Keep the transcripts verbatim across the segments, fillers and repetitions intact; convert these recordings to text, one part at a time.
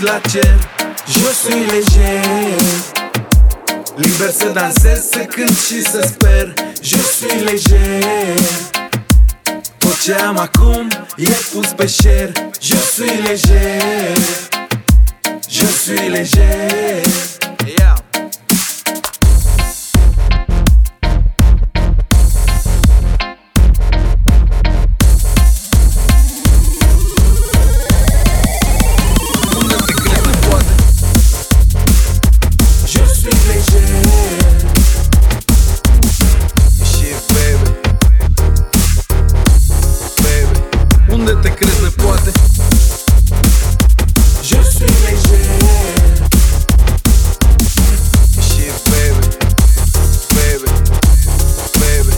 uiți la cer. Je suis léger, liber să dansez, să cânt și să sper. Je suis léger, tot ce am acum e pus pe share. Je suis léger, je suis léger. Yeah. Unde te crezi nepoate? Je suis léger. Shit, baby, baby, baby.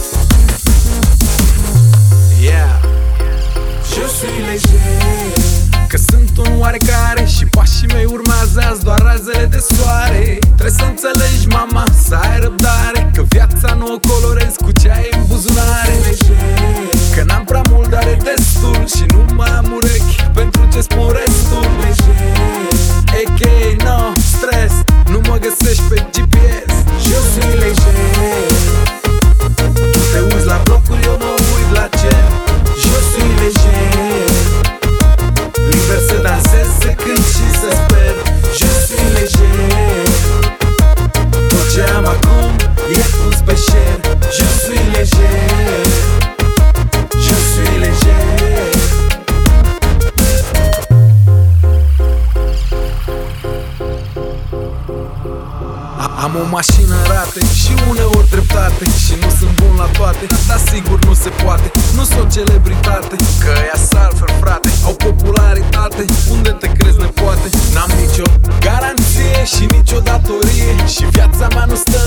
Yeah. Je suis léger. Că sunt un oarecare și pașii mei urmează azi doar razele de soare. Trebuie să înțelegi, mama, să ai răbdare, că viața nu o colorezi cu ce ai în buzunare. Că n-am prea mult, dar e destul și nu mai am urechi pentru ce spun restul. A K A no stress, nu mă găsești pe G P S. Je suis léger. Tu te uiți la blocuri, eu mă uit la cer. Je suis léger, liber să dansez, să cânt și să sper. Je suis léger, tot ce am acum e pus pe share. Je suis léger, je suis léger. Am o mașină în rate și uneori dreptate și nu sunt bun la toate, dar sigur nu se poate. Nu sunt o celebritate, că ea salfer, frate, au popularitate. Unde te crezi nepoate? N-am nicio garanție și nicio datorie și viața mea nu stă